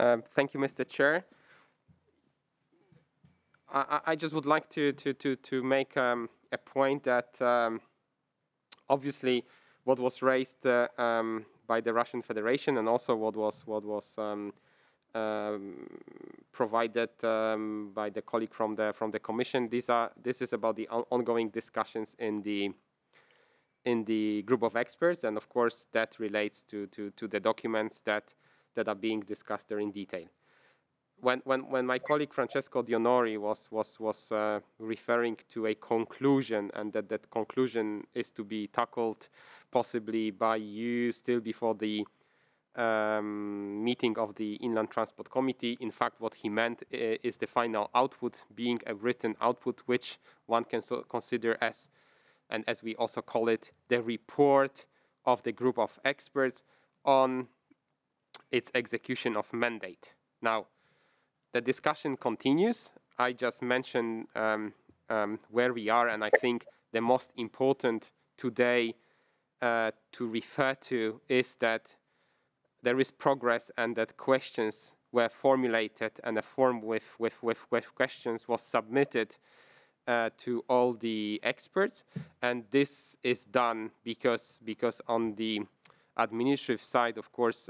Thank you, Mr. Chair. I just would like to make a point that obviously what was raised by the Russian Federation and also what was um, provided by the colleague from the Commission. This is about the ongoing discussions in the group of experts, and of course that relates to the documents that are being discussed there in detail. When my colleague Francesco Dionori was referring to a conclusion, and that conclusion is to be tackled possibly by you still before the meeting of the Inland Transport Committee. In fact, what he meant is the final output being a written output, which one can consider as, and as we also call it, the report of the group of experts on its execution of mandate. Now, the discussion continues. I just mentioned where we are, and I think the most important today to refer to is that there is progress and that questions were formulated and a form with questions was submitted to all the experts. And this is done because on the administrative side, of course,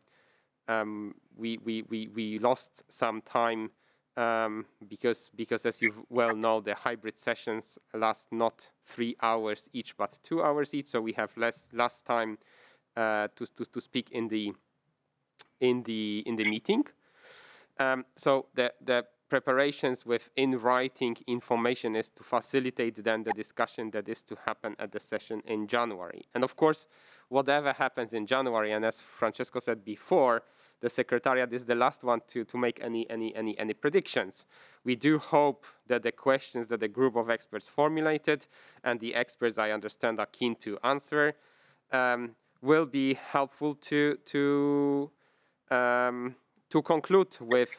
we lost some time because as you well know, the hybrid sessions last not 3 hours each but 2 hours each, so we have less time to speak in the meeting. So the preparations with in writing information is to facilitate then the discussion that is to happen at the session in January. And of course, whatever happens in January, and as Francesco said before, the Secretariat is the last one to make any predictions. We do hope that the questions that the group of experts formulated, and the experts I understand are keen to answer, will be helpful to conclude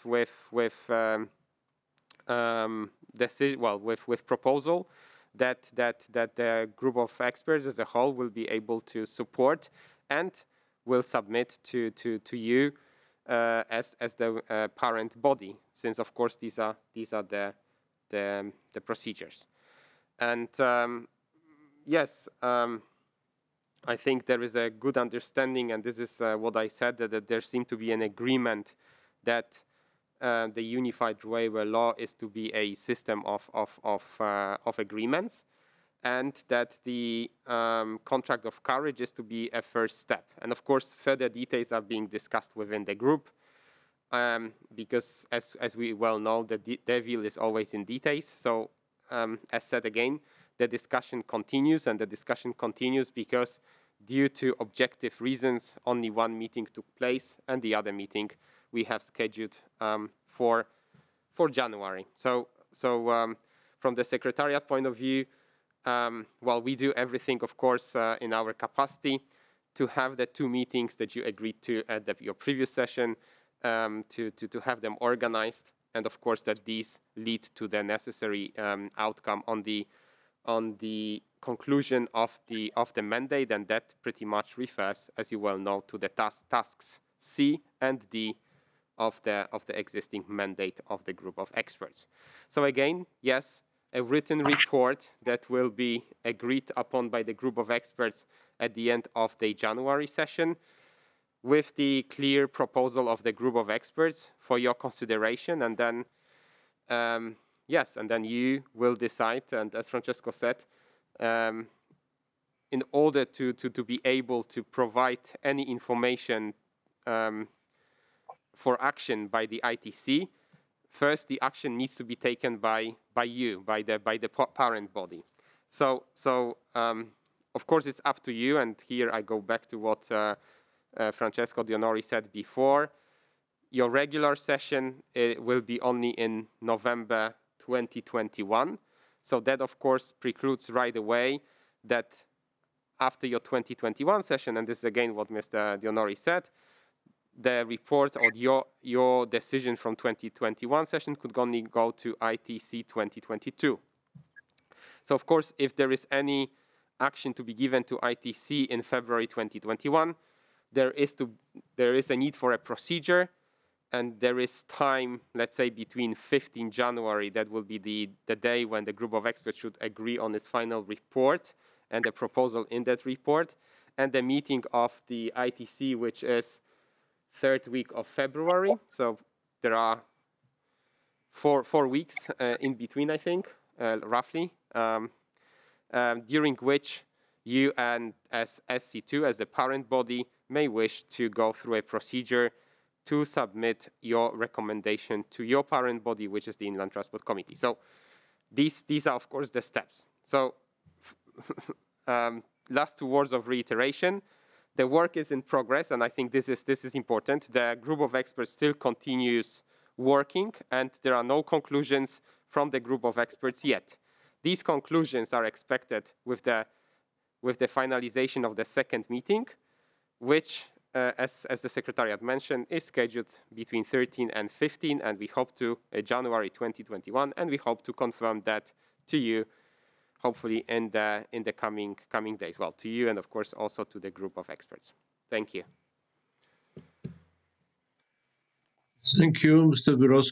with proposal that the group of experts as a whole will be able to support and will submit to you as the parent body, since of course these are the procedures. And yes, I think there is a good understanding, and this is what I said, that there seemed to be an agreement that the unified waiver law is to be a system of agreements, and that the contract of carriage is to be a first step. And of course, further details are being discussed within the group, because as we well know, the devil is always in details. So as said again, the discussion continues, and the discussion continues because due to objective reasons, only one meeting took place, and the other meeting we have scheduled for January. So from the Secretariat point of view, well, we do everything, of course, in our capacity to have the 2 meetings that you agreed to at your previous session, to have them organized, and of course that these lead to the necessary outcome on the conclusion of the mandate, and that pretty much refers, as you well know, to the tasks C and D of the existing mandate of the group of experts. So again, yes, a written report that will be agreed upon by the group of experts at the end of the January session, with the clear proposal of the group of experts for your consideration, and then yes, and then you will decide. And as Francesco said, in order to be able to provide any information for action by the ITC, first the action needs to be taken by you, by the parent body. So of course it's up to you, and here I go back to what Francesco Dionori said before. Your regular session will be only in November 2021. So that, of course, precludes right away that after your 2021 session, and this is again what Mr. Dionori said, the report or your decision from 2021 session could only go to ITC 2022. So, of course, if there is any action to be given to ITC in February 2021, there is a need for a procedure there is time, let's say between 15 January, that will be the day when the group of experts should agree on its final report and the proposal in that report, and the meeting of the ITC, which is third week of February. So there are four weeks in between, I think, roughly, during which you and as SC2, as the parent body, may wish to go through a procedure to submit your recommendation to your parent body, which is the Inland Transport Committee. So these are, of course, the steps. So last two words of reiteration. The work is in progress, and I think this is important. The group of experts still continues working, and there are no conclusions from the group of experts yet. These conclusions are expected with the finalization of the second meeting, which, as the Secretariat mentioned, is scheduled between 13 and 15, and we hope to January 2021, and we hope to confirm that to you, hopefully in the coming days. Well, to you, and of course also to the group of experts. Thank you. Thank you, Mr. Borowski.